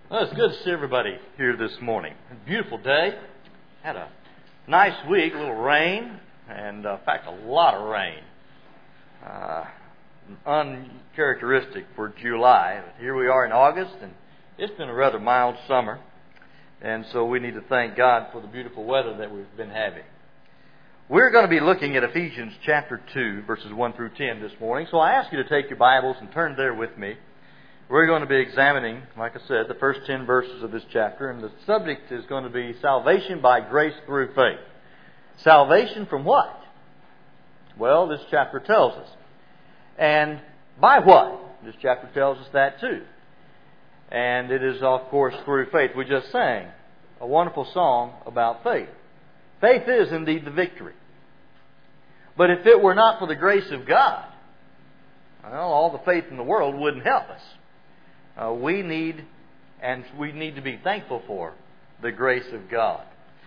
Well, it's good to see everybody here this morning. A beautiful day. Had a nice week, a little rain, and in fact, a lot of rain. Uncharacteristic for July. But here we are in August, and it's been a rather mild summer. And so we need to thank God for the beautiful weather that we've been having. We're going to be looking at Ephesians chapter 2, verses 1 through 10 this morning. So I ask you to take your Bibles and turn there with me. We're going to be examining, like I said, the first 10 verses of this chapter. And the subject is going to be salvation by grace through faith. Salvation from what? Well, this chapter tells us. And by what? This chapter tells us that too. And it is, of course, through faith. We just sang a wonderful song about faith. Faith is indeed the victory. But if it were not for the grace of God, well, all the faith in the world wouldn't help us. We need to be thankful for the grace of God.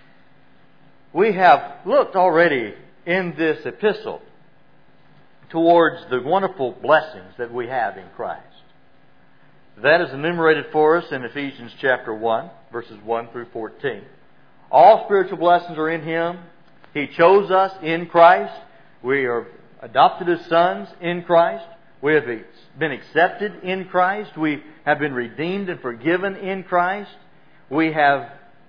We have looked already in this epistle towards the wonderful blessings that we have in Christ. That is enumerated for us in Ephesians chapter 1, verses 1 through 14. All spiritual blessings are in Him. He chose us in Christ. We are adopted as sons in Christ. We have been accepted in Christ. We have been redeemed and forgiven in Christ. We have,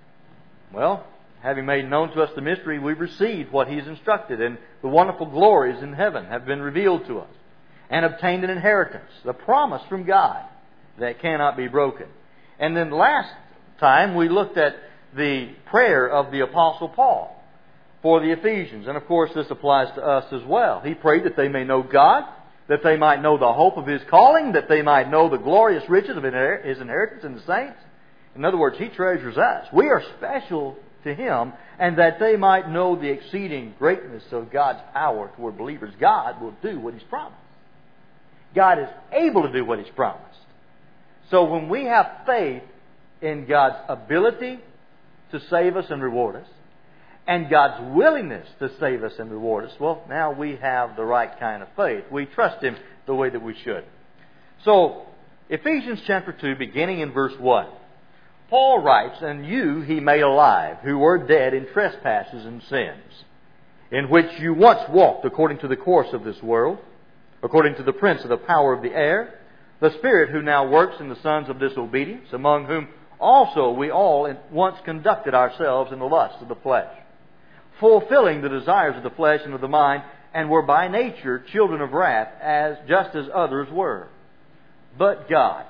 having made known to us the mystery, we've received what He's instructed, and the wonderful glories in heaven have been revealed to us, and obtained an inheritance, the promise from God that cannot be broken. And then last time we looked at the prayer of the Apostle Paul for the Ephesians. And of course this applies to us as well. He prayed that they may know God, that they might know the hope of His calling, that they might know the glorious riches of His inheritance in the saints. In other words, He treasures us. We are special to Him, and that they might know the exceeding greatness of God's power toward believers. God will do what He's promised. God is able to do what He's promised. So when we have faith in God's ability to save us and reward us, and God's willingness to save us and reward us, well, now we have the right kind of faith. We trust Him the way that we should. So, Ephesians chapter 2, beginning in verse 1. Paul writes, "And you He made alive, who were dead in trespasses and sins, in which you once walked according to the course of this world, according to the prince of the power of the air, the Spirit who now works in the sons of disobedience, among whom also we all once conducted ourselves in the lust of the flesh, fulfilling the desires of the flesh and of the mind, and were by nature children of wrath, just as others were. But God,"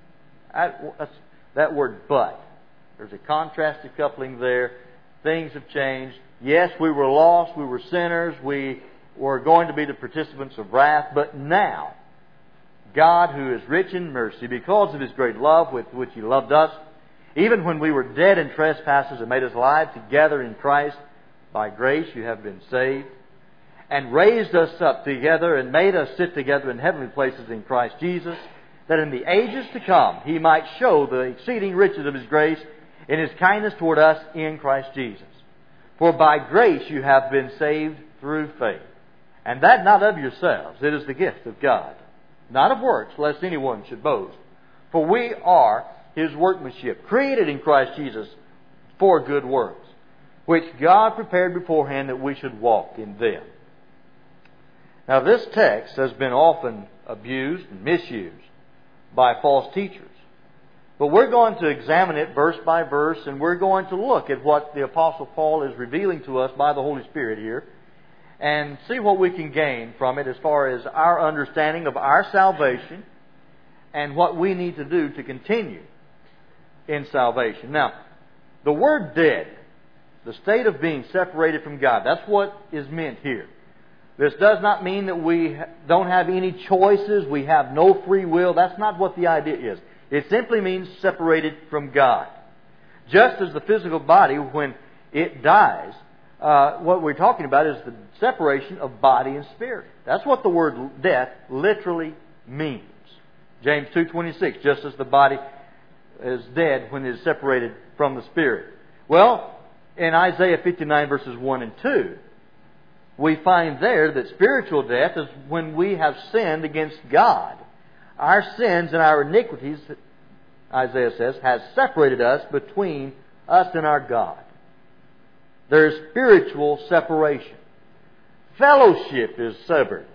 that word "but," there's a contrastive coupling there. Things have changed. Yes, we were lost, we were sinners, we were going to be the participants of wrath, but now, God, who is rich in mercy, because of His great love with which He loved us, even when we were dead in trespasses, and made us alive together in Christ. By grace you have been saved, and raised us up together, and made us sit together in heavenly places in Christ Jesus, that in the ages to come He might show the exceeding riches of His grace in His kindness toward us in Christ Jesus. For by grace you have been saved through faith, and that not of yourselves, it is the gift of God, not of works, lest anyone should boast. For we are His workmanship, created in Christ Jesus for good works, which God prepared beforehand that we should walk in them. Now this text has been often abused and misused by false teachers. But we're going to examine it verse by verse, and we're going to look at what the Apostle Paul is revealing to us by the Holy Spirit here, and see what we can gain from it as far as our understanding of our salvation and what we need to do to continue in salvation. Now, the word dead, the state of being separated from God, that's what is meant here. This does not mean that we don't have any choices, we have no free will. That's not what the idea is. It simply means separated from God. Just as the physical body, when it dies, what we're talking about is the separation of body and spirit. That's what the word death literally means. James 2:26, just as the body is dead when it is separated from the spirit. Well, in Isaiah 59 verses 1 and 2, we find there that spiritual death is when we have sinned against God. Our sins and our iniquities Isaiah says, has separated us between us and our God. There is spiritual separation. Fellowship is severed.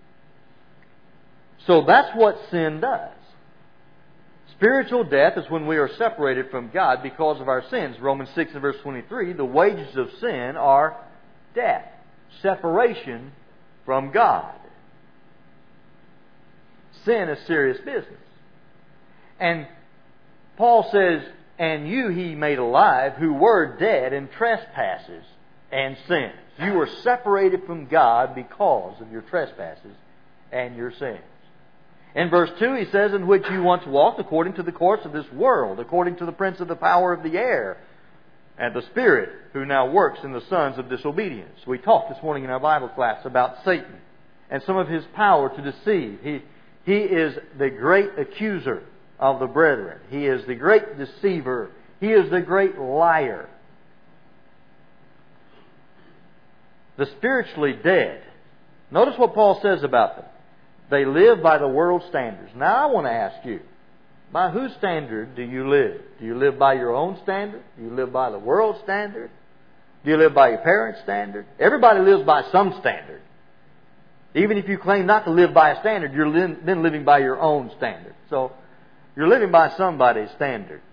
So that's what sin does. Spiritual death is when we are separated from God because of our sins. Romans 6 and verse 23, the wages of sin are death. Separation from God. Sin is serious business. And Paul says, and you He made alive who were dead in trespasses and sins. You were separated from God because of your trespasses and your sins. In verse 2 he says, in which you once walked according to the course of this world, according to the prince of the power of the air, and the spirit who now works in the sons of disobedience. We talked this morning in our Bible class about Satan and some of his power to deceive. He is the great accuser of the brethren. He is the great deceiver. He is the great liar. The spiritually dead. Notice what Paul says about them. They live by the world's standards. Now I want to ask you, by whose standard do you live? Do you live by your own standard? Do you live by the world's standard? Do you live by your parents' standard? Everybody lives by some standard. Even if you claim not to live by a standard, you're then living by your own standard. So, you're living by somebody's standard.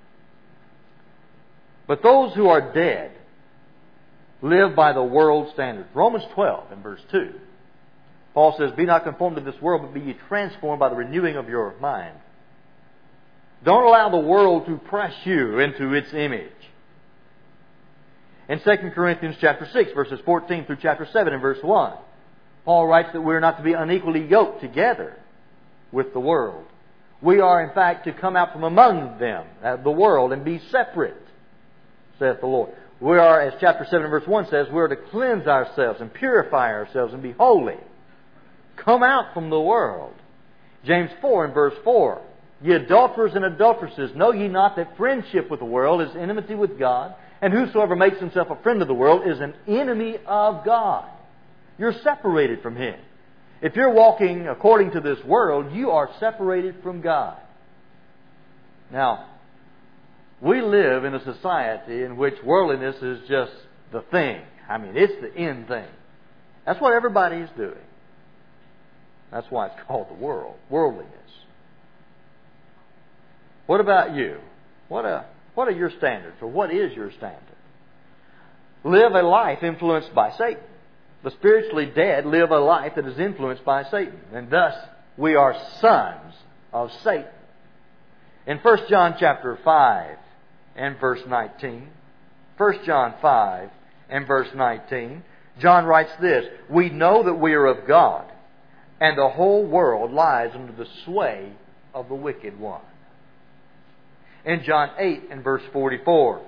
But those who are dead live by the world's standard. Romans 12 and verse 2. Paul says, be not conformed to this world, but be ye transformed by the renewing of your mind. Don't allow the world to press you into its image. In 2 Corinthians chapter 6, verses 14 through chapter 7 and verse 1, Paul writes that we are not to be unequally yoked together with the world. We are, in fact, to come out from among them, the world, and be separate, saith the Lord. We are, as chapter 7 verse 1 says, we are to cleanse ourselves and purify ourselves and be holy. Come out from the world. James 4 and verse 4. Ye adulterers and adulteresses, know ye not that friendship with the world is enmity with God? And whosoever makes himself a friend of the world is an enemy of God. You're separated from Him. If you're walking according to this world, you are separated from God. Now, we live in a society in which worldliness is just the thing. I mean, it's the end thing. That's what everybody is doing. That's why it's called the world. Worldliness. What about you? What are your standards? Or what is your standard? Live a life influenced by Satan. The spiritually dead live a life that is influenced by Satan. And thus, we are sons of Satan. In 1 John chapter 5 and verse 19, 1 John 5 and verse 19, John writes this, we know that we are of God, and the whole world lies under the sway of the wicked one. In John 8 and verse 44,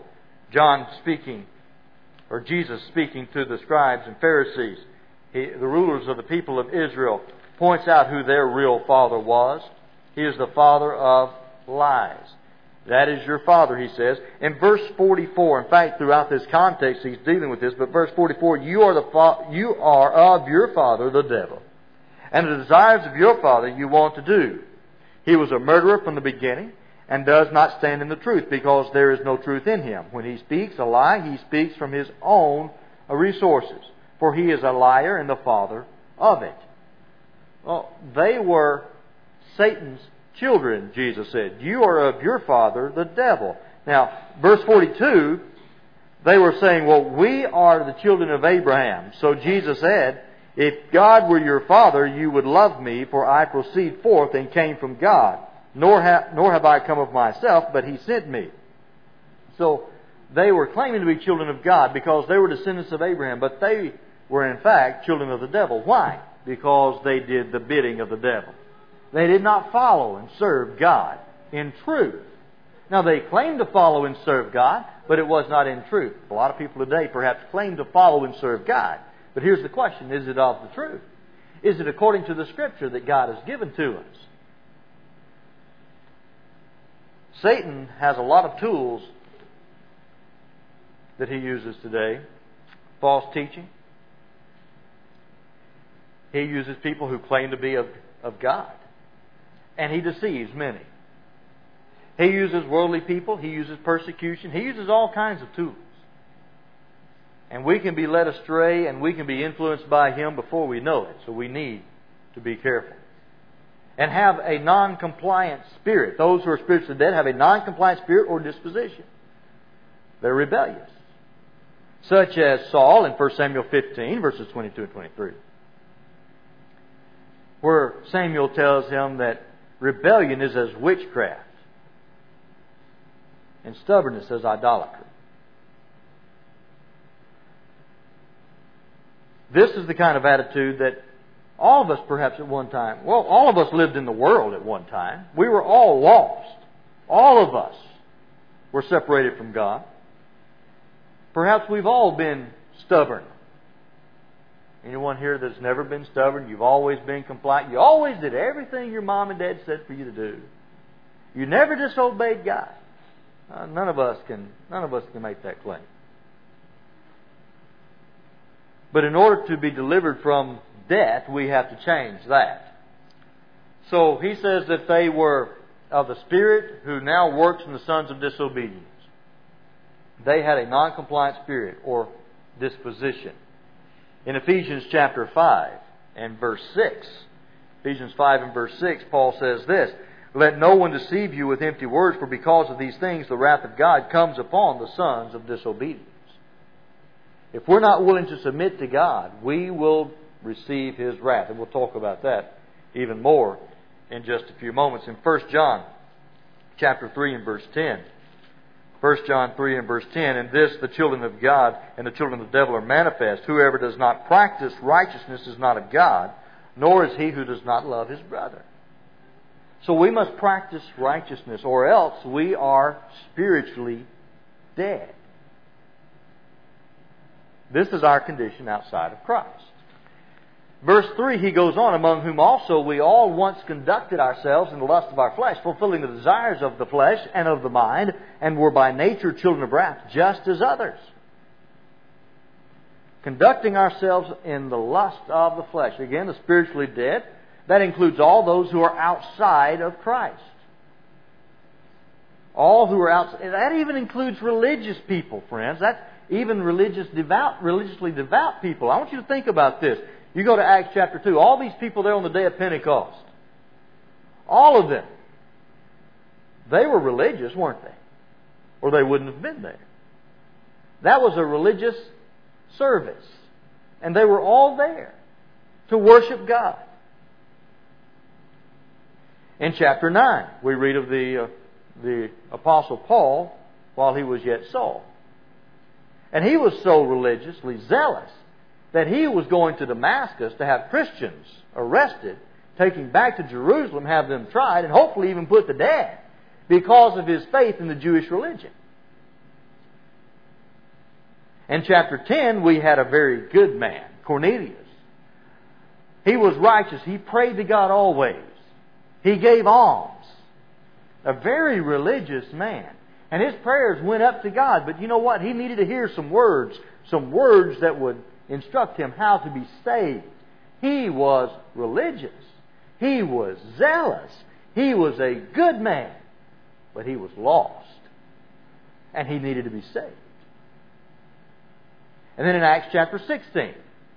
Jesus speaking to the scribes and Pharisees, the rulers of the people of Israel, points out who their real father was. He is the father of lies. That is your father, he says. In verse 44, in fact, throughout this context, he's dealing with this, but verse 44, you are of your father, the devil, and the desires of your father you want to do. He was a murderer from the beginning, and does not stand in the truth, because there is no truth in him. When he speaks a lie, he speaks from his own resources, for he is a liar and the father of it. Well, they were Satan's children, Jesus said. You are of your father, the devil. Now, verse 42, they were saying, well, we are the children of Abraham. So Jesus said, if God were your father, you would love me, for I proceed forth and came from God. Nor have I come of myself, but He sent me. So they were claiming to be children of God because they were descendants of Abraham, but they were in fact children of the devil. Why? Because they did the bidding of the devil. They did not follow and serve God in truth. Now they claimed to follow and serve God, but it was not in truth. A lot of people today perhaps claim to follow and serve God. But here's the question, is it of the truth? Is it according to the Scripture that God has given to us? Satan has a lot of tools that he uses today. False teaching. He uses people who claim to be of God. And he deceives many. He uses worldly people. He uses persecution. He uses all kinds of tools. And we can be led astray and we can be influenced by him before we know it. So we need to be careful. And have a non-compliant spirit. Those who are spiritually dead have a non-compliant spirit or disposition. They're rebellious. Such as Saul in 1 Samuel 15, verses 22 and 23. Where Samuel tells him that rebellion is as witchcraft. And stubbornness as idolatry. This is the kind of attitude that all of us perhaps at one time, well, all of us lived in the world at one time. We were all lost. All of us were separated from God. Perhaps we've all been stubborn. Anyone here that's never been stubborn? You've always been compliant. You always did everything your mom and dad said for you to do. You never disobeyed God. None of us can make that claim. But in order to be delivered from death, we have to change that. So he says that they were of the Spirit who now works in the sons of disobedience. They had a non-compliant spirit or disposition. In Ephesians chapter 5 and verse 6, Ephesians 5 and verse 6, Paul says this, "Let no one deceive you with empty words, for because of these things the wrath of God comes upon the sons of disobedience." If we're not willing to submit to God, we will receive His wrath. And we'll talk about that even more in just a few moments. In 1 John chapter 3 and verse 10. 1 John 3 and verse 10, "In this the children of God and the children of the devil are manifest. Whoever does not practice righteousness is not of God, nor is he who does not love his brother." So we must practice righteousness, or else we are spiritually dead. This is our condition outside of Christ. Verse 3, he goes on, "Among whom also we all once conducted ourselves in the lust of our flesh, fulfilling the desires of the flesh and of the mind, and were by nature children of wrath, just as others." Conducting ourselves in the lust of the flesh. Again, the spiritually dead. That includes all those who are outside of Christ. All who are outside. That even includes religious people, friends. That's even religiously devout people. I want you to think about this. You go to Acts chapter 2. All these people there on the day of Pentecost. All of them. They were religious, weren't they? Or they wouldn't have been there. That was a religious service. And they were all there to worship God. In chapter 9, we read of the Apostle Paul while he was yet Saul. And he was so religiously zealous that he was going to Damascus to have Christians arrested, taken back to Jerusalem, have them tried, and hopefully even put to death because of his faith in the Jewish religion. In chapter 10, we had a very good man, Cornelius. He was righteous. He prayed to God always. He gave alms. A very religious man. And his prayers went up to God. But you know what? He needed to hear some words that would instruct him how to be saved. He was religious. He was zealous. He was a good man. But he was lost. And he needed to be saved. And then in Acts chapter 16,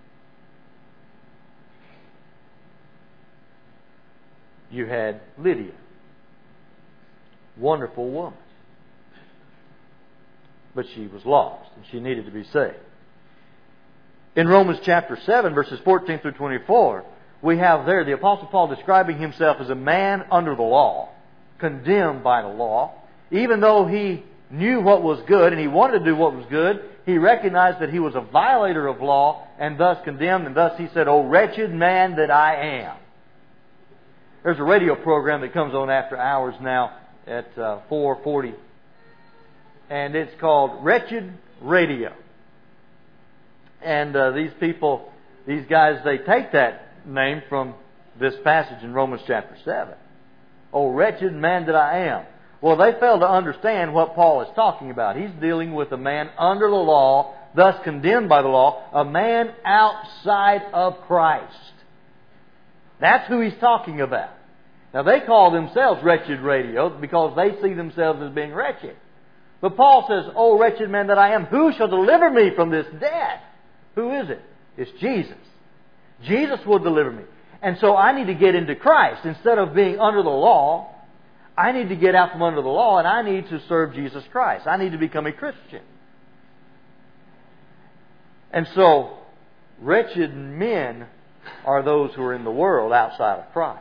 you had Lydia. Wonderful woman. But she was lost and she needed to be saved. In Romans chapter 7, verses 14 through 24, we have there the Apostle Paul describing himself as a man under the law, condemned by the law. Even though he knew what was good and he wanted to do what was good, he recognized that he was a violator of law and thus condemned. And thus he said, "O wretched man that I am." There's a radio program that comes on after hours now at 4:40. And it's called Wretched Radio. And these guys, they take that name from this passage in Romans chapter 7. "O wretched man that I am." Well, they fail to understand what Paul is talking about. He's dealing with a man under the law, thus condemned by the law, a man outside of Christ. That's who he's talking about. Now they call themselves wretched radio because they see themselves as being wretched. But Paul says, "O wretched man that I am, who shall deliver me from this death?" Who is it? It's Jesus. Jesus will deliver me. And so I need to get into Christ. Instead of being under the law, I need to get out from under the law and I need to serve Jesus Christ. I need to become a Christian. And so, wretched men are those who are in the world outside of Christ.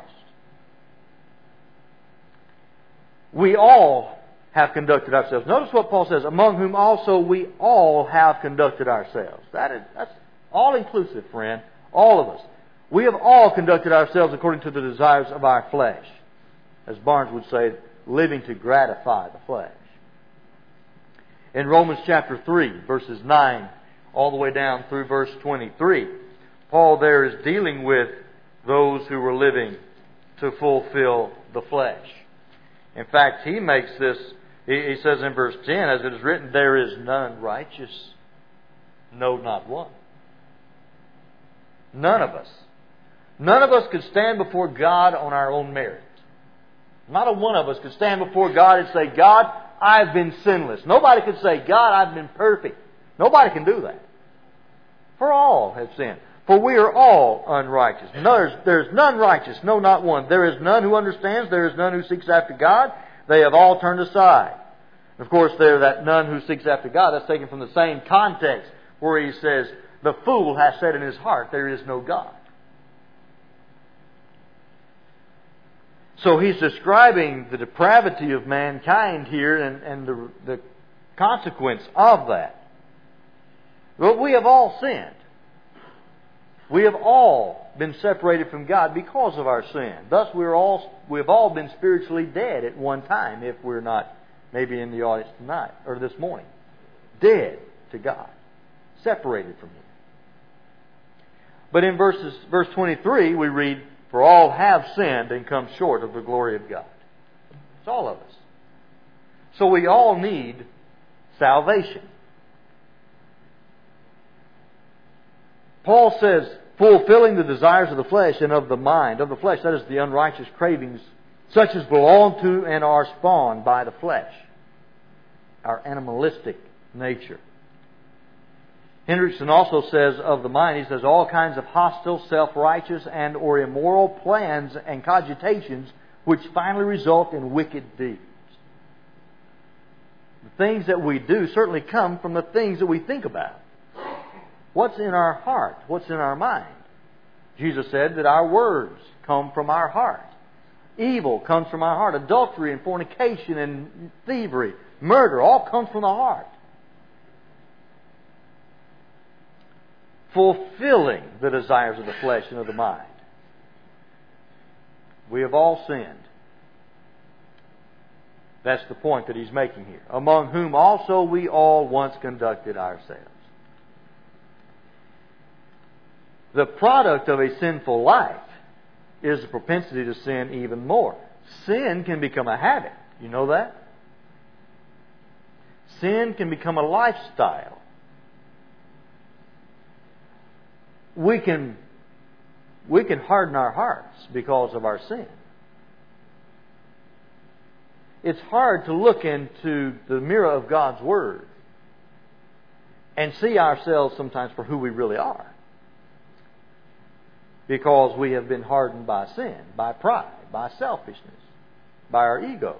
We all have conducted ourselves. Notice what Paul says, "Among whom also we all have conducted ourselves." That's all inclusive, friend. All of us. We have all conducted ourselves according to the desires of our flesh. As Barnes would say, living to gratify the flesh. In Romans chapter 3, verses 9 all the way down through verse 23, Paul there is dealing with those who were living to fulfill the flesh. In fact, he makes this, he says in verse 10, "As it is written, there is none righteous, no, not one." None of us. None of us could stand before God on our own merit. Not a one of us could stand before God and say, "God, I've been sinless." Nobody could say, "God, I've been perfect." Nobody can do that. For all have sinned. For we are all unrighteous. There's none righteous, no, not one. There is none who understands. There is none who seeks after God. They have all turned aside. Of course, that none who seeks after God, that's taken from the same context where he says, "The fool has said in his heart, there is no God." So he's describing the depravity of mankind here and the consequence of that. But we have all sinned. We have all been separated from God because of our sin. Thus we have all been spiritually dead at one time, if we're not maybe in the audience tonight or this morning. Dead to God. Separated from Him. But in verse 23 we read, "For all have sinned and come short of the glory of God." It's all of us. So we all need salvation. Paul says, "Fulfilling the desires of the flesh and of the mind." Of the flesh, that is the unrighteous cravings, such as belong to and are spawned by the flesh. Our animalistic nature. Hendrickson also says of the mind, he says, "All kinds of hostile, self-righteous, and or immoral plans and cogitations which finally result in wicked deeds." The things that we do certainly come from the things that we think about. What's in our heart? What's in our mind? Jesus said that our words come from our heart. Evil comes from our heart. Adultery and fornication and thievery, murder, all comes from the heart. Fulfilling the desires of the flesh and of the mind. We have all sinned. That's the point that he's making here. "Among whom also we all once conducted ourselves." The product of a sinful life is the propensity to sin even more. Sin can become a habit. You know that? Sin can become a lifestyle. We can harden our hearts because of our sin. It's hard to look into the mirror of God's Word and see ourselves sometimes for who we really are. Because we have been hardened by sin, by pride, by selfishness, by our ego.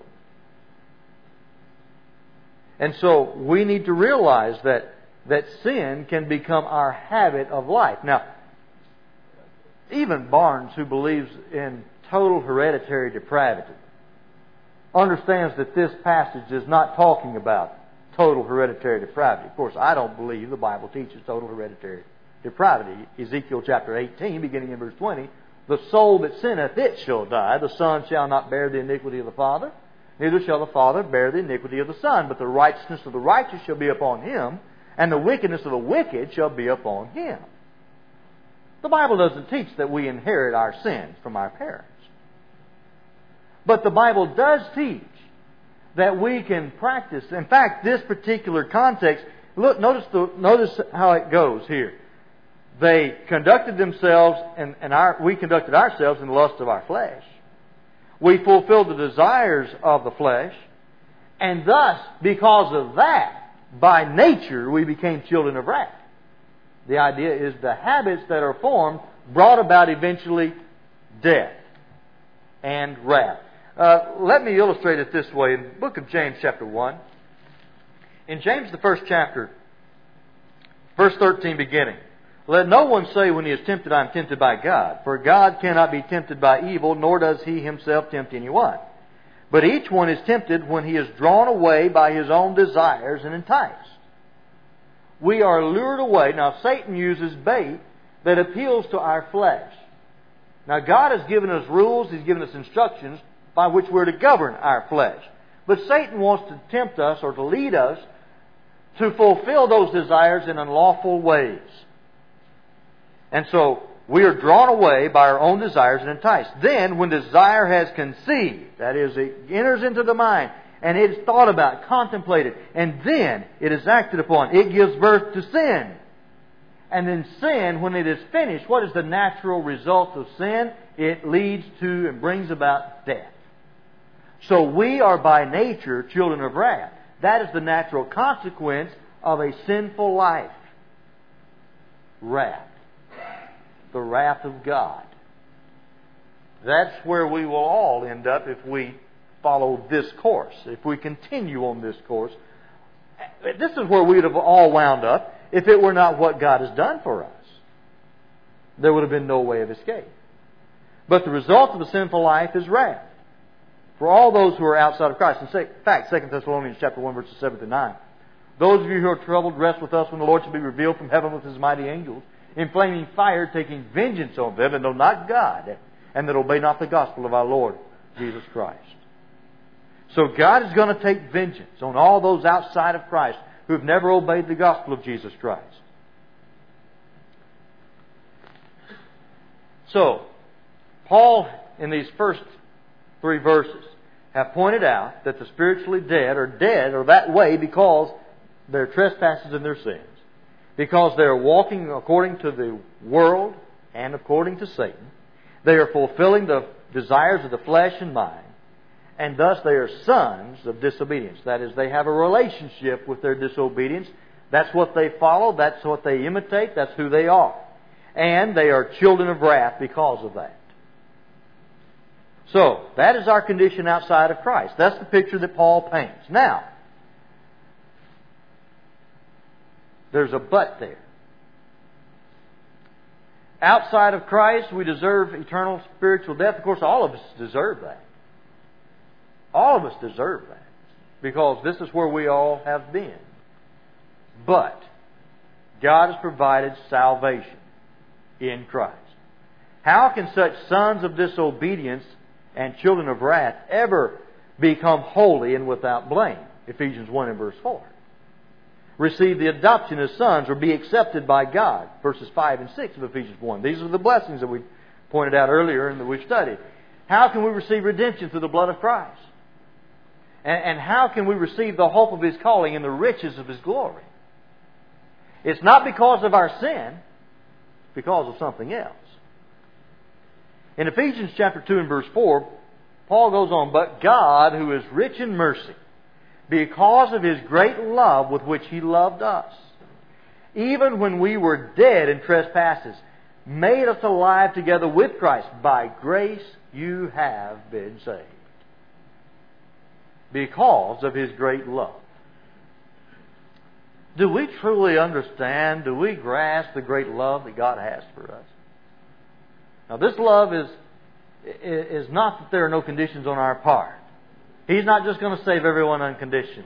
And so we need to realize that sin can become our habit of life. Now, even Barnes, who believes in total hereditary depravity, understands that this passage is not talking about total hereditary depravity. Of course, I don't believe the Bible teaches total hereditary depravity. Ezekiel chapter 18, beginning in verse 20, "The soul that sinneth, it shall die. The Son shall not bear the iniquity of the Father, neither shall the Father bear the iniquity of the Son. But the righteousness of the righteous shall be upon him, and the wickedness of the wicked shall be upon him." The Bible doesn't teach that we inherit our sins from our parents. But the Bible does teach that we can practice. In fact, this particular context, look, notice how it goes here. They conducted themselves, and we conducted ourselves in the lust of our flesh. We fulfill the desires of the flesh. And thus, because of that, by nature, we became children of wrath. The idea is the habits that are formed brought about eventually death and wrath. Let me illustrate it this way. In the book of James, chapter 1. In James, the first chapter, verse 13 beginning. Let no one say when he is tempted, I am tempted by God. For God cannot be tempted by evil, nor does He Himself tempt anyone. But each one is tempted when he is drawn away by his own desires and enticed. We are lured away. Now, Satan uses bait that appeals to our flesh. Now, God has given us rules. He's given us instructions by which we're to govern our flesh. But Satan wants to tempt us or to lead us to fulfill those desires in unlawful ways. And so, we are drawn away by our own desires and enticed. Then, when desire has conceived, that is, it enters into the mind, and it is thought about, contemplated, and then it is acted upon, it gives birth to sin. And then sin, when it is finished, what is the natural result of sin? It leads to and brings about death. So we are by nature children of wrath. That is the natural consequence of a sinful life. Wrath. The wrath of God. That's where we will all end up if we follow this course, if we continue on this course. This is where we would have all wound up if it were not what God has done for us. There would have been no way of escape. But the result of a sinful life is wrath for all those who are outside of Christ. In fact, 2 Thessalonians chapter 1, verses 7 to 9. Those of you who are troubled, rest with us when the Lord shall be revealed from heaven with His mighty angels, in flaming fire, taking vengeance on them that know not God, and that obey not the gospel of our Lord Jesus Christ. So God is going to take vengeance on all those outside of Christ who have never obeyed the gospel of Jesus Christ. So, Paul, in these first 3 verses, have pointed out that the spiritually dead are that way because their trespasses and their sins. Because they are walking according to the world and according to Satan. They are fulfilling the desires of the flesh and mind. And thus they are sons of disobedience. That is, they have a relationship with their disobedience. That's what they follow. That's what they imitate. That's who they are. And they are children of wrath because of that. So, that is our condition outside of Christ. That's the picture that Paul paints. Now, there's a but there. Outside of Christ, we deserve eternal spiritual death. Of course, all of us deserve that. All of us deserve that. Because this is where we all have been. But God has provided salvation in Christ. How can such sons of disobedience and children of wrath ever become holy and without blame? Ephesians 1 and verse 4. Receive the adoption as sons or be accepted by God. Verses 5 and 6 of Ephesians 1. These are the blessings that we pointed out earlier and that we've studied. How can we receive redemption through the blood of Christ? And how can we receive the hope of His calling and the riches of His glory? It's not because of our sin. It's because of something else. In Ephesians chapter 2 and verse 4, Paul goes on, but God, who is rich in mercy, because of His great love with which He loved us, even when we were dead in trespasses, made us alive together with Christ. By grace you have been saved. Because of His great love. Do we truly understand, do we grasp the great love that God has for us? Now, this love is not that there are no conditions on our part. He's not just going to save everyone unconditionally.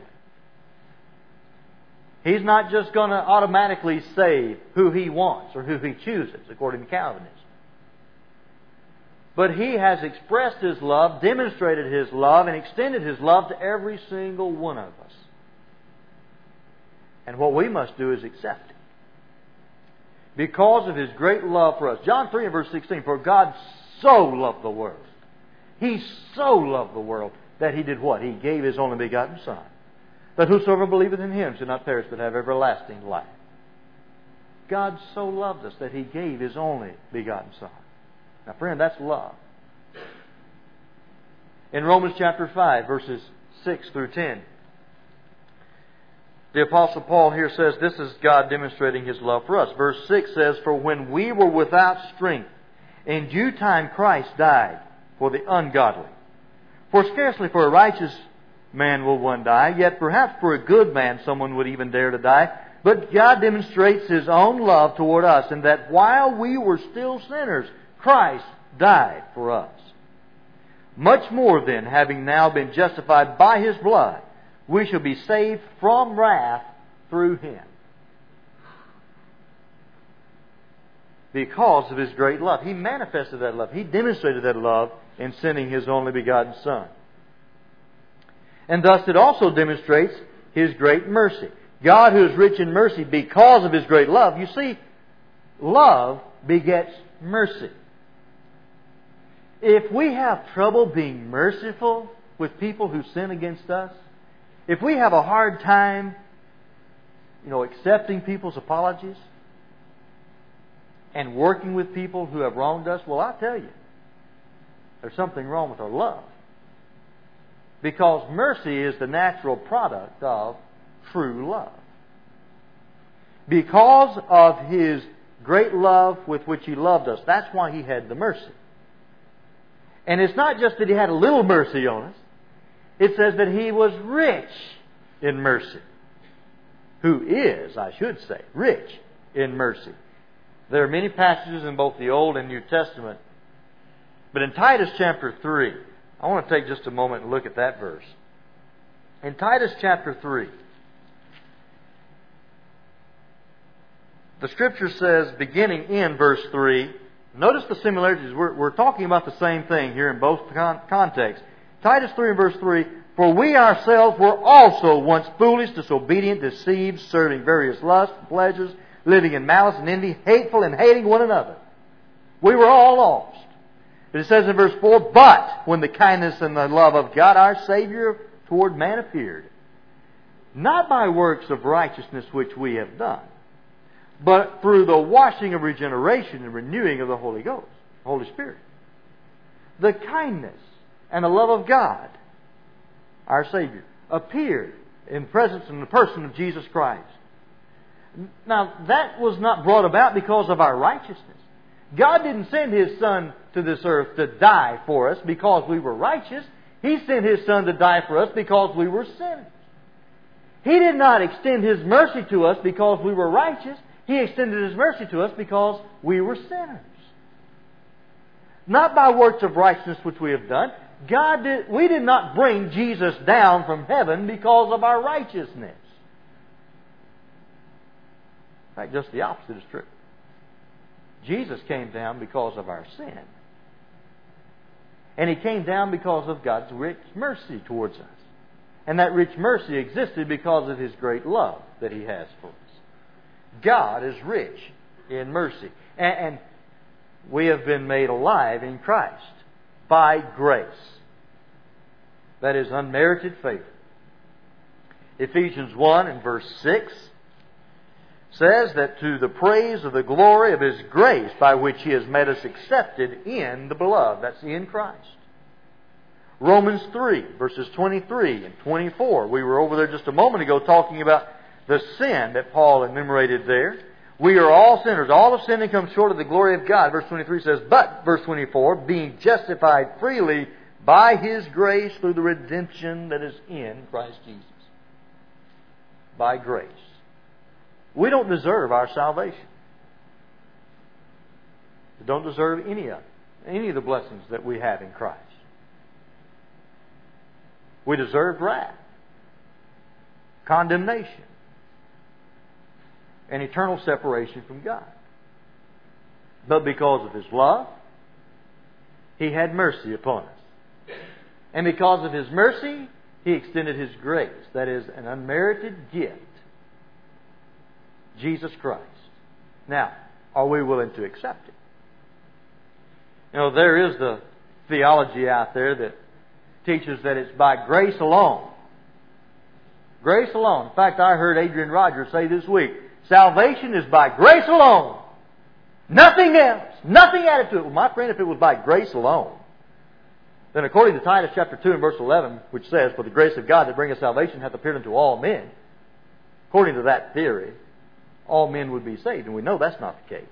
He's not just going to automatically save who He wants or who He chooses, according to Calvinism. But He has expressed His love, demonstrated His love, and extended His love to every single one of us. And what we must do is accept it. Because of His great love for us. John 3 and verse 16, for God so loved the world. He so loved the world that He did what? He gave His only begotten Son, that whosoever believeth in Him should not perish but have everlasting life. God so loved us that He gave His only begotten Son. Now, friend, that's love. In Romans chapter 5, verses 6 through 10. The Apostle Paul here says this is God demonstrating His love for us. Verse 6 says, "For when we were without strength, in due time Christ died for the ungodly. For scarcely for a righteous man will one die, yet perhaps for a good man someone would even dare to die. But God demonstrates His own love toward us in that while we were still sinners, Christ died for us. Much more then, having now been justified by His blood, we shall be saved from wrath through Him." Because of His great love. He manifested that love. He demonstrated that love in sending His only begotten Son. And thus it also demonstrates His great mercy. God, who is rich in mercy because of His great love. You see, love begets mercy. If we have trouble being merciful with people who sin against us, if we have a hard time, accepting people's apologies and working with people who have wronged us, well, I tell you, there's something wrong with our love. Because mercy is the natural product of true love. Because of His great love with which He loved us, that's why He had the mercy. And it's not just that He had a little mercy on us. It says that He was rich in mercy. Who is, I should say, rich in mercy. There are many passages in both the Old and New Testament. But in Titus chapter 3, I want to take just a moment and look at that verse. In Titus chapter 3, the Scripture says, beginning in verse 3, notice the similarities. We're talking about the same thing here in both contexts. Titus 3 and verse 3, "For we ourselves were also once foolish, disobedient, deceived, serving various lusts and pleasures, living in malice and envy, hateful and hating one another." We were all lost. But it says in verse 4, "But when the kindness and the love of God our Savior toward man appeared, not by works of righteousness which we have done, but through the washing of regeneration and renewing of the Holy Ghost," Holy Spirit. The kindness and the love of God, our Savior, appeared in presence in the person of Jesus Christ. Now, that was not brought about because of our righteousness. God didn't send His Son to this earth to die for us because we were righteous. He sent His Son to die for us because we were sinners. He did not extend His mercy to us because we were righteous. He extended His mercy to us because we were sinners. Not by works of righteousness which we have done. We did not bring Jesus down from heaven because of our righteousness. In fact, just the opposite is true. Jesus came down because of our sin. And He came down because of God's rich mercy towards us. And that rich mercy existed because of His great love that He has for us. God is rich in mercy. And we have been made alive in Christ by grace. That is unmerited favor. Ephesians 1 and verse 6 says that to the praise of the glory of His grace by which He has made us accepted in the beloved. That's in Christ. Romans 3 verses 23 and 24. We were over there just a moment ago talking about the sin that Paul enumerated there. We are all sinners. All have sinned and come short of the glory of God. Verse 23 says, "But," verse 24, "being justified freely by His grace through the redemption that is in Christ Jesus." By grace. We don't deserve our salvation. We don't deserve any of the blessings that we have in Christ. We deserve wrath, condemnation, and eternal separation from God. But because of His love, He had mercy upon us. And because of His mercy, He extended His grace. That is an unmerited gift. Jesus Christ. Now, are we willing to accept it? There is the theology out there that teaches that it's by grace alone. Grace alone. In fact, I heard Adrian Rogers say this week, salvation is by grace alone. Nothing else. Nothing added to it. Well, my friend, if it was by grace alone, then according to Titus chapter 2 and verse 11, which says, "For the grace of God that bringeth salvation hath appeared unto all men," according to that theory, all men would be saved. And we know that's not the case.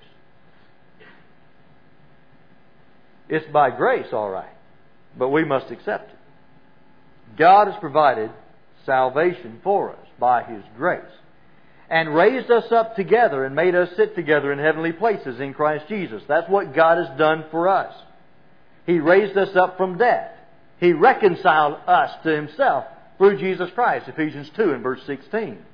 It's by grace, all right, but we must accept it. God has provided salvation for us by His grace, and raised us up together and made us sit together in heavenly places in Christ Jesus. That's what God has done for us. He raised us up from death. He reconciled us to Himself through Jesus Christ, Ephesians 2 and verse 16.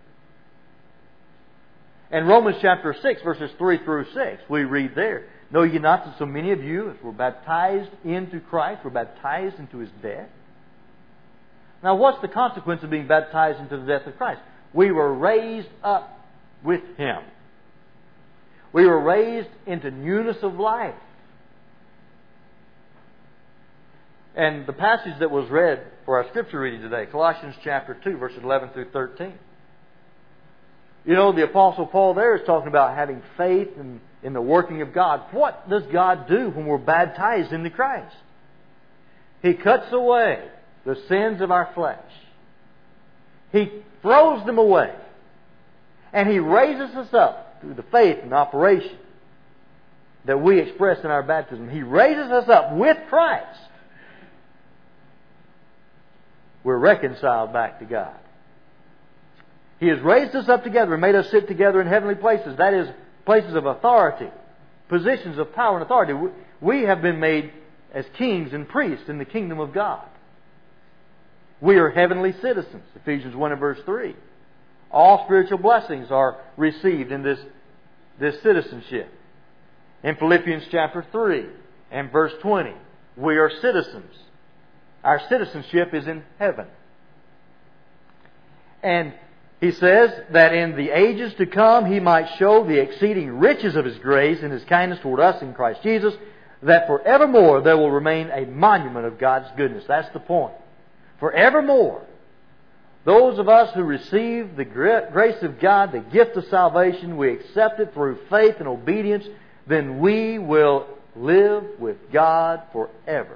And Romans chapter 6, verses 3 through 6, we read there, "Know ye not that so many of you, as were baptized into Christ, were baptized into His death?" Now, what's the consequence of being baptized into the death of Christ? We were raised up with Him. We were raised into newness of life. And the passage that was read for our scripture reading today, Colossians chapter 2, verses 11 through 13. You know, the Apostle Paul there is talking about having faith in the working of God. What does God do when we're baptized into Christ? He cuts away the sins of our flesh. He throws them away. And He raises us up through the faith and operation that we express in our baptism. He raises us up with Christ. We're reconciled back to God. He has raised us up together and made us sit together in heavenly places. That is, places of authority, positions of power and authority. We have been made as kings and priests in the kingdom of God. We are heavenly citizens, Ephesians 1 and verse 3. All spiritual blessings are received in this citizenship. In Philippians chapter 3 and verse 20, we are citizens. Our citizenship is in heaven. And he says that in the ages to come He might show the exceeding riches of His grace and His kindness toward us in Christ Jesus, that forevermore there will remain a monument of God's goodness. That's the point. Forevermore, those of us who receive the grace of God, the gift of salvation, we accept it through faith and obedience, then we will live with God forever.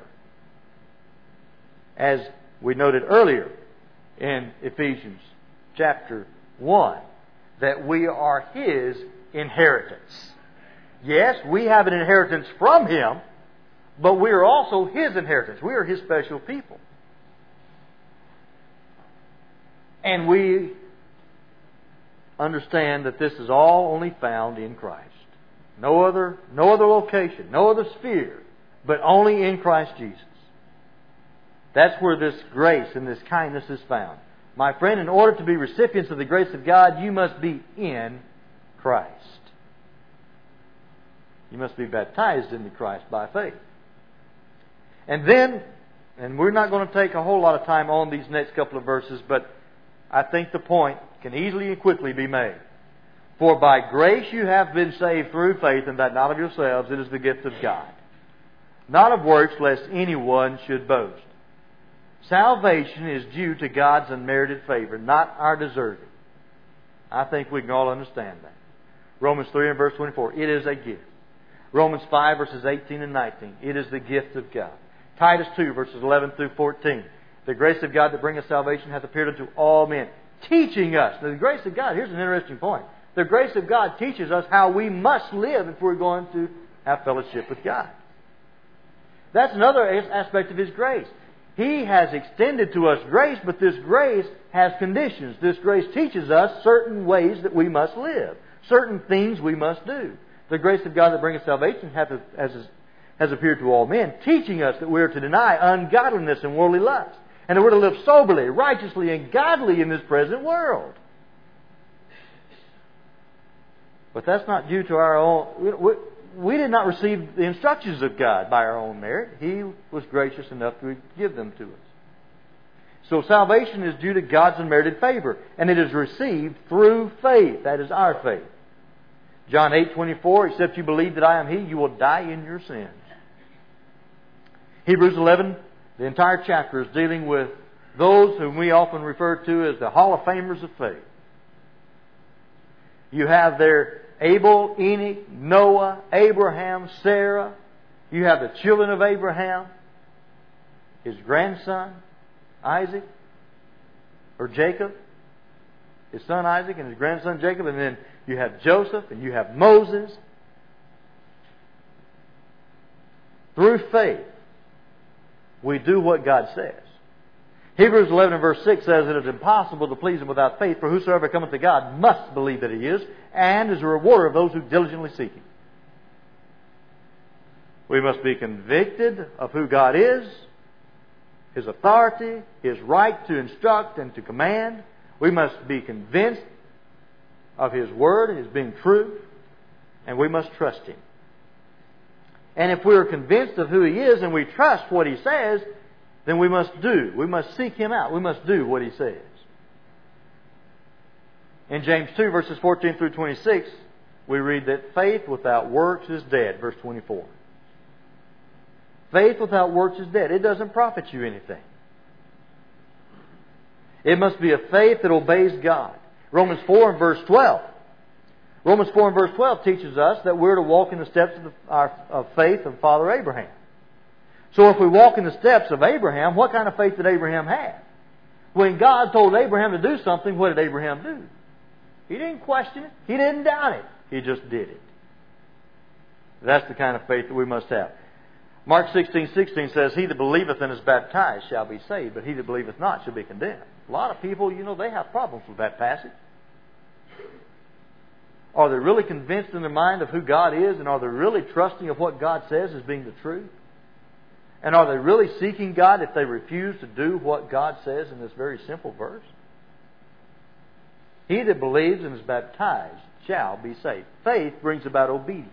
As we noted earlier in Ephesians chapter 1, that we are His inheritance. Yes, we have an inheritance from Him, but we are also His inheritance. We are His special people. And we understand that this is all only found in Christ. No other location, no other sphere, but only in Christ Jesus. That's where this grace and this kindness is found. My friend, in order to be recipients of the grace of God, you must be in Christ. You must be baptized into Christ by faith. And then, and we're not going to take a whole lot of time on these next couple of verses, but I think the point can easily and quickly be made. For by grace you have been saved through faith, and that not of yourselves, it is the gift of God. Not of works, lest anyone should boast. Salvation is due to God's unmerited favor, not our deserving. I think we can all understand that. Romans 3 and verse 24, it is a gift. Romans 5 verses 18 and 19, it is the gift of God. Titus 2 verses 11 through 14, the grace of God that bringeth salvation hath appeared unto all men, teaching us. Now, the grace of God, here's an interesting point. The grace of God teaches us how we must live if we're going to have fellowship with God. That's another aspect of His grace. He has extended to us grace, but this grace has conditions. This grace teaches us certain ways that we must live, certain things we must do. The grace of God that bringeth salvation has appeared to all men, teaching us that we are to deny ungodliness and worldly lust, and that we're to live soberly, righteously, and godly in this present world. But that's not due to our own... We did not receive the instructions of God by our own merit. He was gracious enough to give them to us. So salvation is due to God's unmerited favor, and it is received through faith. That is our faith. John 8:24, except you believe that I am He, you will die in your sins. Hebrews 11, the entire chapter is dealing with those whom we often refer to as the Hall of Famers of faith. You have there Abel, Enoch, Noah, Abraham, Sarah. You have the children of Abraham. his grandson, Isaac, or Jacob, his son Isaac and his grandson Jacob, and then you have Joseph and you have Moses. Through faith, we do what God says. Hebrews 11 and verse 6 says it is impossible to please Him without faith, for whosoever cometh to God must believe that He is, and is a rewarder of those who diligently seek Him. We must be convicted of who God is, His authority, His right to instruct and to command. We must be convinced of His Word as being true, and we must trust Him. And if we are convinced of who He is and we trust what He says, then we must do. We must seek Him out. We must do what He says. In James 2, verses 14 through 26, we read that faith without works is dead. Verse 24. Faith without works is dead. It doesn't profit you anything. It must be a faith that obeys God. Romans 4 and verse 12. Romans 4 and verse 12 teaches us that we're to walk in the steps of faith of Father Abraham. So if we walk in the steps of Abraham, what kind of faith did Abraham have? When God told Abraham to do something, what did Abraham do? He didn't question it. He didn't doubt it. He just did it. That's the kind of faith that we must have. Mark 16:16 says, He that believeth and is baptized shall be saved, but he that believeth not shall be condemned. A lot of people, they have problems with that passage. Are they really convinced in their mind of who God is, and are they really trusting of what God says as being the truth? And are they really seeking God if they refuse to do what God says in this very simple verse? He that believes and is baptized shall be saved. Faith brings about obedience.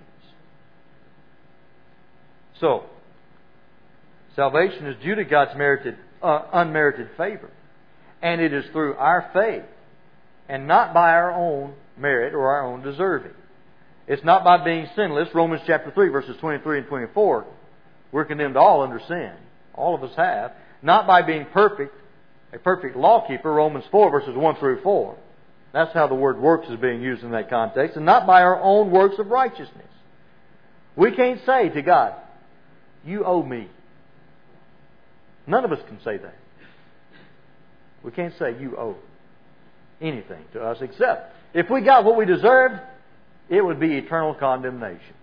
So, salvation is due to God's unmerited favor. And it is through our faith and not by our own merit or our own deserving. It's not by being sinless. Romans chapter 3 verses 23 and 24. We're condemned all under sin. All of us have. Not by being perfect, a perfect law keeper. Romans 4 verses 1 through 4. That's how the word works is being used in that context. And not by our own works of righteousness. We can't say to God, You owe me. None of us can say that. We can't say you owe anything to us, except if we got what we deserved, it would be eternal condemnation.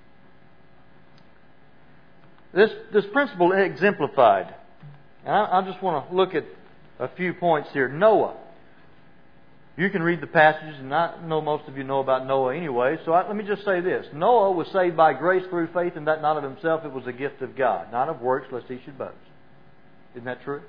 This principle exemplified. And I just want to look at a few points here. Noah. You can read the passages, and I know most of you know about Noah anyway, so let me just say this. Noah was saved by grace through faith, and that not of himself, it was a gift of God, not of works, lest he should boast. Isn't that true?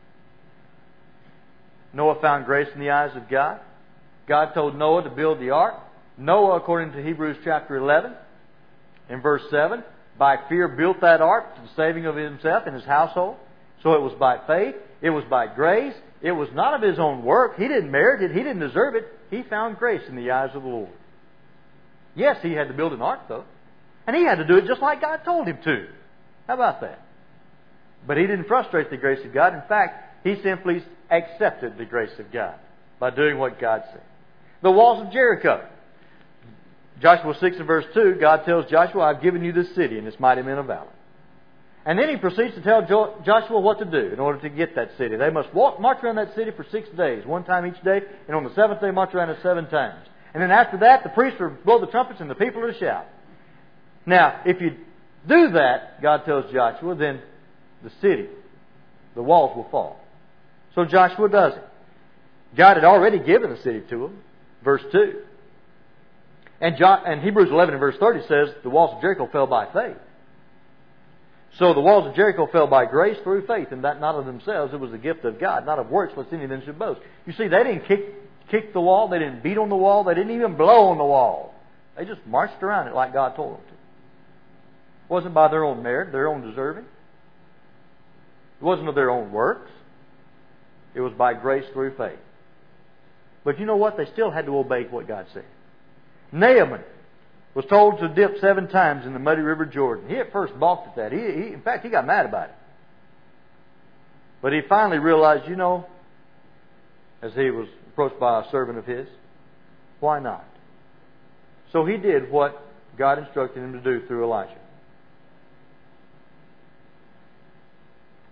Noah found grace in the eyes of God. God told Noah to build the ark. Noah, according to Hebrews chapter 11, in verse 7, by fear built that ark to the saving of himself and his household. So it was by faith. It was by grace. It was not of his own work. He didn't merit it. He didn't deserve it. He found grace in the eyes of the Lord. Yes, he had to build an ark, though. And he had to do it just like God told him to. How about that? But he didn't frustrate the grace of God. In fact, he simply accepted the grace of God by doing what God said. The walls of Jericho. Joshua 6 and verse 2, God tells Joshua, I've given you this city and its mighty men of valor. And then he proceeds to tell Joshua what to do in order to get that city. They must march around that city for 6 days, one time each day, and on the seventh day march around it 7 times. And then after that, the priests will blow the trumpets and the people are to shout. Now, if you do that, God tells Joshua, then the city, the walls will fall. So Joshua does it. God had already given the city to him, verse 2. And Hebrews 11 and verse 30 says the walls of Jericho fell by faith. So the walls of Jericho fell by grace through faith, and that not of themselves, it was a gift of God, not of works, lest any of them should boast. You see, they didn't kick the wall, they didn't beat on the wall, they didn't even blow on the wall. They just marched around it like God told them to. It wasn't by their own merit, their own deserving. It wasn't of their own works. It was by grace through faith. But you know what? They still had to obey what God said. Naaman was told to dip 7 times in the muddy river Jordan. He at first balked at that. In fact, he got mad about it. But he finally realized, as he was approached by a servant of his, why not? So he did what God instructed him to do through Elijah.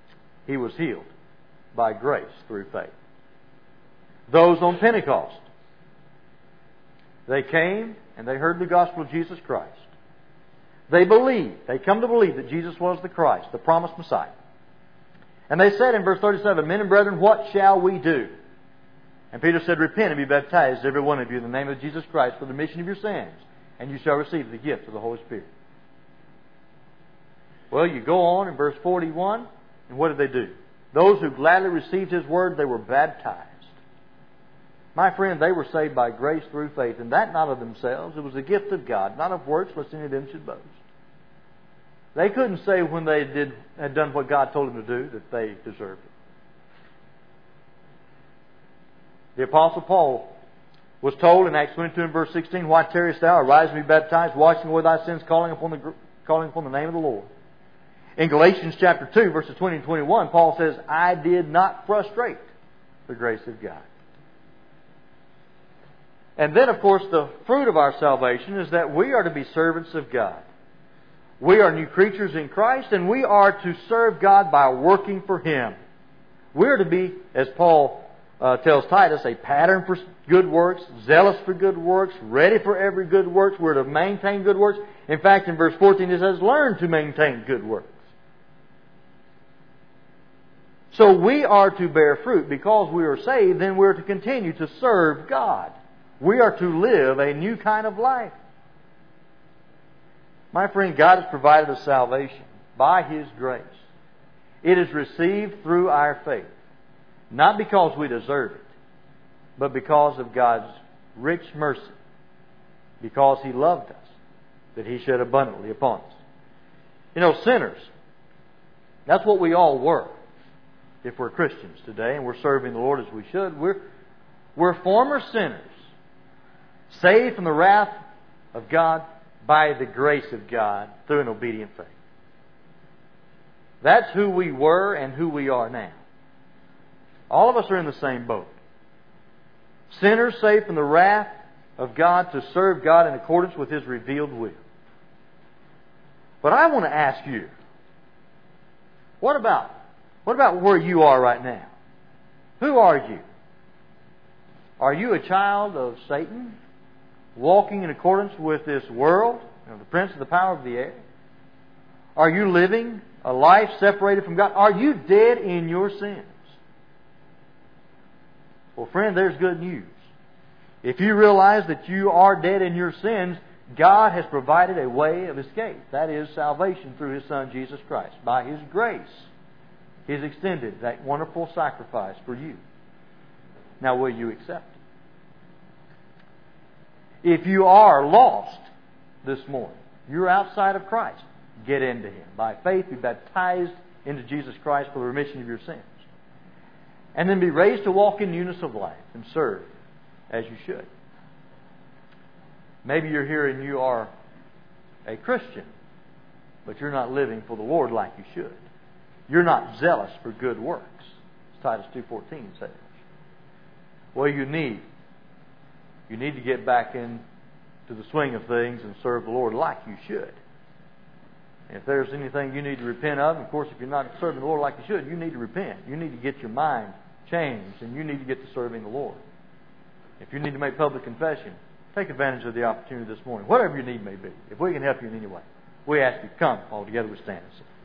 he was healed by grace through faith. Those on Pentecost, they came and they heard the gospel of Jesus Christ. They believed, they come to believe that Jesus was the Christ, the promised Messiah. And they said in verse 37, "Men and brethren, what shall we do?" And Peter said, "Repent and be baptized, every one of you, in the name of Jesus Christ, for the remission of your sins, and you shall receive the gift of the Holy Spirit." Well, you go on in verse 41, and what did they do? Those who gladly received His word, they were baptized. My friend, they were saved by grace through faith, and that not of themselves. It was a gift of God, not of works, lest any of them should boast. They couldn't say when they had done what God told them to do that they deserved it. The Apostle Paul was told in Acts 22 and verse 16, "Why tarriest thou? Arise and be baptized, washing away thy sins, calling upon the name of the Lord." In Galatians chapter 2, verses 20 and 21, Paul says, "I did not frustrate the grace of God." And then, of course, the fruit of our salvation is that we are to be servants of God. We are new creatures in Christ, and we are to serve God by working for Him. We are to be, as Paul tells Titus, a pattern for good works, zealous for good works, ready for every good work. We're to maintain good works. In fact, in verse 14 it says, "Learn to maintain good works." So we are to bear fruit. Because we are saved, then we're to continue to serve God. We are to live a new kind of life. My friend, God has provided us salvation by His grace. It is received through our faith. Not because we deserve it, but because of God's rich mercy. Because He loved us, that He shed abundantly upon us. You know, sinners, that's what we all were if we're Christians today and we're serving the Lord as we should. We're former sinners, saved from the wrath of God by the grace of God through an obedient faith. That's who we were and who we are now. All of us are in the same boat. Sinners saved from the wrath of God to serve God in accordance with His revealed will. But I want to ask you, what about where you are right now? Who are you? Are you a child of Satan, walking in accordance with this world, the prince of the power of the air? Are you living a life separated from God? Are you dead in your sins? Well, friend, there's good news. If you realize that you are dead in your sins, God has provided a way of escape. That is salvation through His Son, Jesus Christ. By His grace, He has extended that wonderful sacrifice for you. Now, will you accept it? If you are lost this morning, you're outside of Christ, get into Him. By faith, be baptized into Jesus Christ for the remission of your sins. And then be raised to walk in newness of life and serve as you should. Maybe you're here and you are a Christian, but you're not living for the Lord like you should. You're not zealous for good works, as Titus 2:14 says. Well, you need to get back into the swing of things and serve the Lord like you should. And if there's anything you need to repent of course, if you're not serving the Lord like you should, you need to repent. You need to get your mind changed, and you need to get to serving the Lord. If you need to make public confession, take advantage of the opportunity this morning, whatever your need may be. If we can help you in any way, we ask you, come all together, we stand and sing.